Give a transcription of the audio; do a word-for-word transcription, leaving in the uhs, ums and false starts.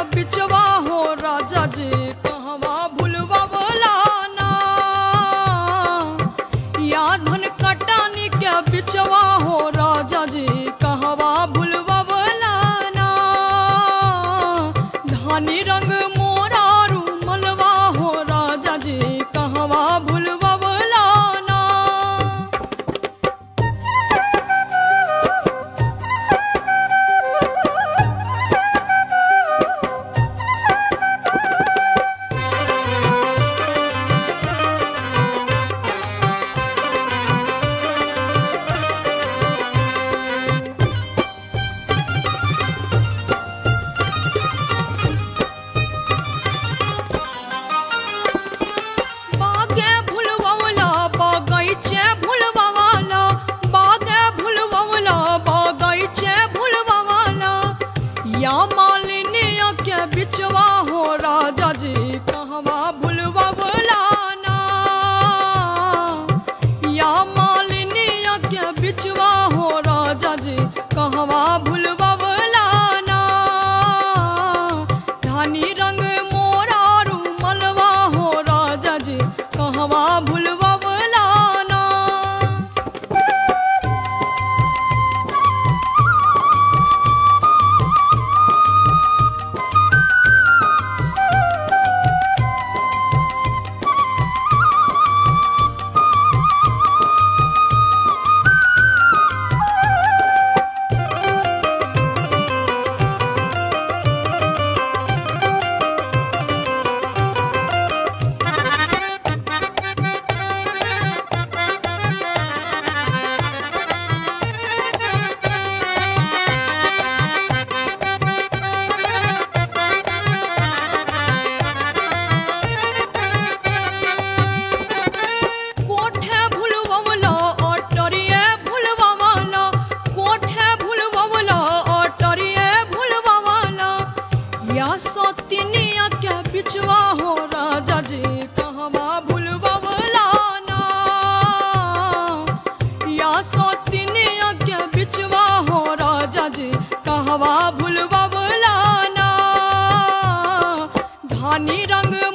बिचवा हो राजा जी कहवा भूलवा बोलाना। या धन कटानी के बिचवा हो राजा जी कहवा भूलवा बोलाना। धानी रंग मोरा रूमलवा हो राजा जी कहवा भूलवा बोलाना। बागे भूलवला बगैचे भूलवला बागे भूलवला बगैचे भूलवला। या मालिनिया के बिचवा हो राजा जी कहवा भूलवा बोलाना। या मालिनिया के बिचवा हो राजा जी कहवा भूलवा बोलाना। धानी रंग मोरा रूमलवा हो राजा जी कहवा भूलवा बोलाना। कोठे भूलवला अटरिये भूलवला कोठे भूलवला अटरिये भूलवला। या सतिनिया के बिचवा हो राजा जी कहवा भूलवा बोलाना। या सतिनिया के बिचवा हो राजा जी कहवा भूलवा बोलाना। धानी रंग